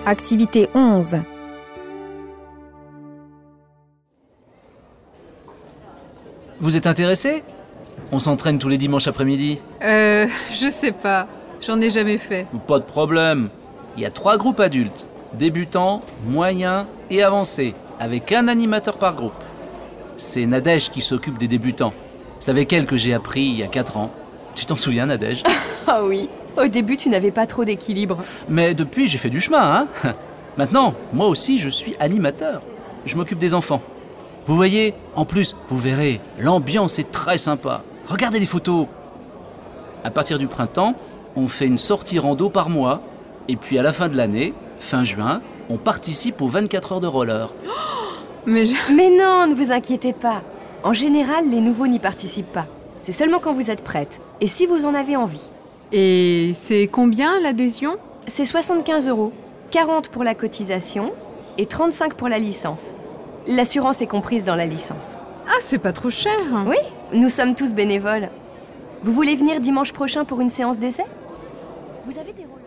Activité 11. Vous êtes intéressé? On s'entraîne tous les dimanches après-midi. Je sais pas. J'en ai jamais fait. Pas de problème. Il y a 3 groupes adultes. Débutants, moyens et avancés. Avec un animateur par groupe. C'est Nadège qui s'occupe des débutants. C'est avec elle que j'ai appris il y a 4 ans. Tu t'en souviens, Nadège? Ah oui, au début tu n'avais pas trop d'équilibre. Mais depuis, j'ai fait du chemin, hein. Maintenant, moi aussi, je suis animateur. Je m'occupe des enfants. Vous voyez, en plus, vous verrez, l'ambiance est très sympa. Regardez les photos. À partir du printemps, on fait une sortie rando par mois. Et puis à la fin de l'année, fin juin, on participe aux 24 heures de roller. Mais non, ne vous inquiétez pas. En général, les nouveaux n'y participent pas. C'est seulement quand vous êtes prête. Et si vous en avez envie. Et c'est combien l'adhésion? C'est 75 €. 40 pour la cotisation et 35 pour la licence. L'assurance est comprise dans la licence. Ah, c'est pas trop cher. Oui, nous sommes tous bénévoles. Vous voulez venir dimanche prochain pour une séance d'essai? Vous avez des rôles.